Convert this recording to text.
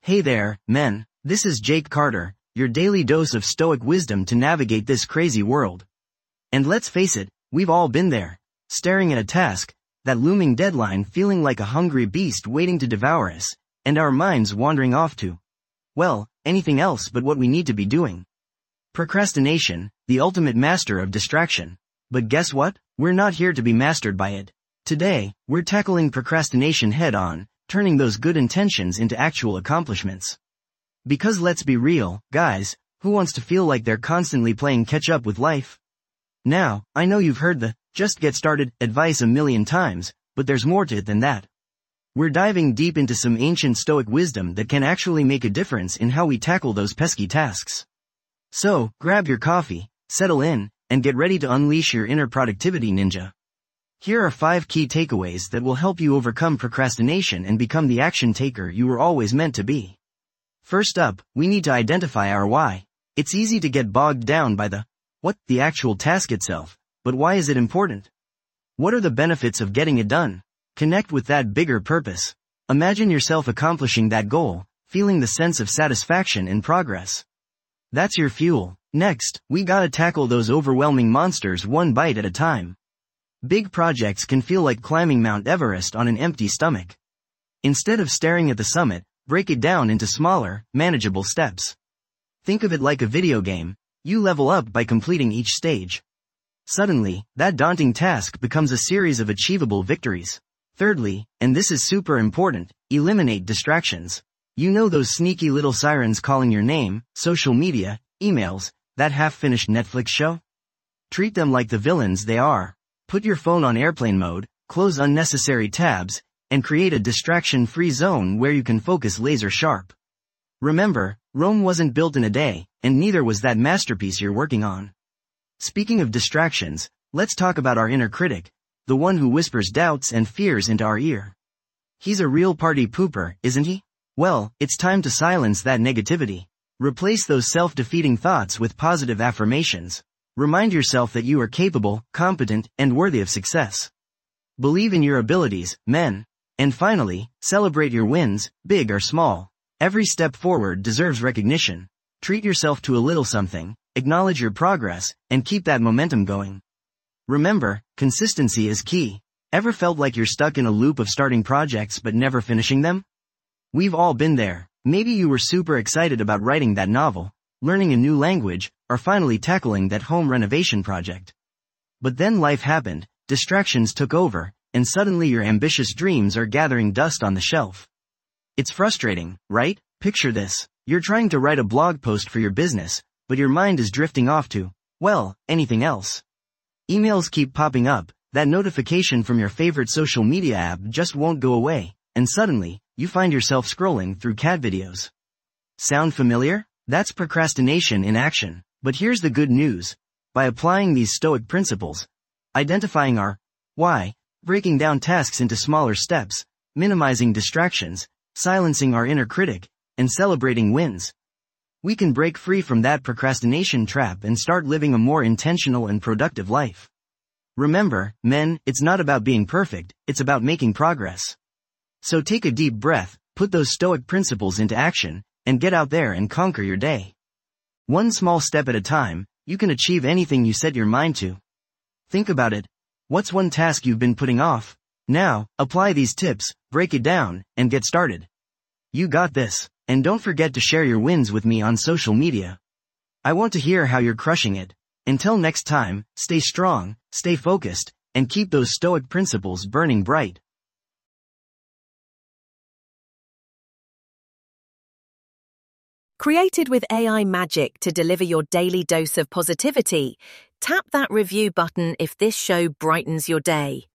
Hey there, men, this is Jake Carter, your daily dose of stoic wisdom to navigate this crazy world. And let's face it, we've all been there, staring at a task, that looming deadline feeling like a hungry beast waiting to devour us, and our minds wandering off to, well, anything else but what we need to be doing. Procrastination, the ultimate master of distraction. But guess what? We're not here to be mastered by it. Today, we're tackling procrastination head-on, turning those good intentions into actual accomplishments. Because let's be real, guys, who wants to feel like they're constantly playing catch-up with life? Now, I know you've heard the just get started advice a million times, but there's more to it than that. We're diving deep into some ancient Stoic wisdom that can actually make a difference in how we tackle those pesky tasks. So, grab your coffee, settle in, and get ready to unleash your inner productivity ninja. Here are 5 key takeaways that will help you overcome procrastination and become the action taker you were always meant to be. First up, we need to identify our why. It's easy to get bogged down by the actual task itself, but why is it important? What are the benefits of getting it done? Connect with that bigger purpose. Imagine yourself accomplishing that goal, feeling the sense of satisfaction and progress. That's your fuel. Next, we gotta tackle those overwhelming monsters one bite at a time. Big projects can feel like climbing Mount Everest on an empty stomach. Instead of staring at the summit, break it down into smaller, manageable steps. Think of it like a video game. You level up by completing each stage. Suddenly, that daunting task becomes a series of achievable victories. Thirdly, and this is super important, eliminate distractions. You know those sneaky little sirens calling your name, social media, emails, that half-finished Netflix show? Treat them like the villains they are. Put your phone on airplane mode, close unnecessary tabs, and create a distraction-free zone where you can focus laser sharp. Remember, Rome wasn't built in a day, and neither was that masterpiece you're working on. Speaking of distractions, let's talk about our inner critic, the one who whispers doubts and fears into our ear. He's a real party pooper, isn't he? Well, it's time to silence that negativity. Replace those self-defeating thoughts with positive affirmations. Remind yourself that you are capable, competent, and worthy of success. Believe in your abilities, men. And finally, celebrate your wins, big or small. Every step forward deserves recognition. Treat yourself to a little something, acknowledge your progress, and keep that momentum going. Remember, consistency is key. Ever felt like you're stuck in a loop of starting projects but never finishing them? We've all been there. Maybe you were super excited about writing that novel, learning a new language, or finally tackling that home renovation project. But then life happened, distractions took over, and suddenly your ambitious dreams are gathering dust on the shelf. It's frustrating, right? Picture this. You're trying to write a blog post for your business, but your mind is drifting off to, well, anything else. Emails keep popping up, that notification from your favorite social media app just won't go away, and suddenly, you find yourself scrolling through cat videos. Sound familiar? That's procrastination in action. But here's the good news. By applying these Stoic principles, identifying our why, breaking down tasks into smaller steps, minimizing distractions, silencing our inner critic, and celebrating wins, we can break free from that procrastination trap and start living a more intentional and productive life. Remember, men, it's not about being perfect, it's about making progress. So take a deep breath, put those Stoic principles into action, and get out there and conquer your day. One small step at a time, you can achieve anything you set your mind to. Think about it. What's one task you've been putting off? Now, apply these tips, break it down, and get started. You got this. And don't forget to share your wins with me on social media. I want to hear how you're crushing it. Until next time, stay strong, stay focused, and keep those Stoic principles burning bright. Created with AI magic to deliver your daily dose of positivity, tap that review button if this show brightens your day.